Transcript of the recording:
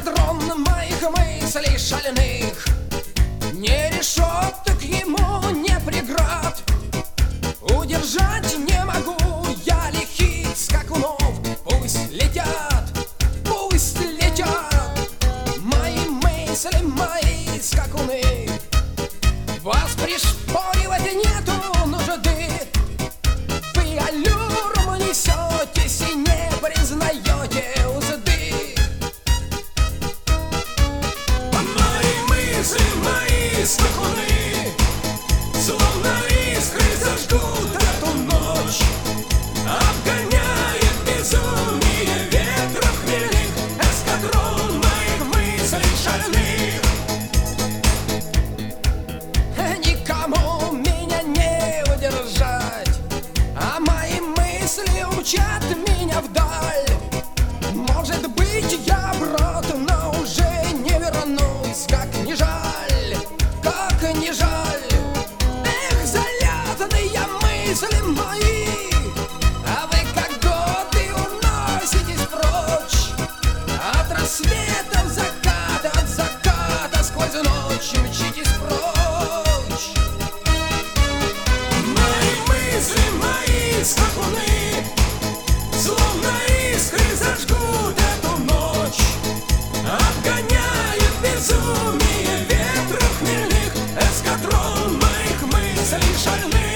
эскадрон моих мыслей шальных. Не решеток ему, не преград, удержать не могу я лихих скакунов. Пусть летят мои мысли, мои скакуны. Вас пришпоривать нету нужды, вы аллюром несетесь и не признаете узды. Мои мысли, мои скакуны, словно искры зажгут эту ночь, обгоняет безумие ветров хмельных эскадрон моих мыслей шальных. Никому меня не удержать, а мои мысли умчат меня вдаль. Может быть, я брат, но уже не вернусь. Как не жаль, как не жаль. Эх, залетные мысли мои, а вы как годы уноситесь прочь. От рассвета в закат, от заката сквозь ночь мчитесь прочь. Мои скакуны, словно искры зажгут эту ночь, обгоняет безумие ветров хмельных эскадрон моих мыслей шальных.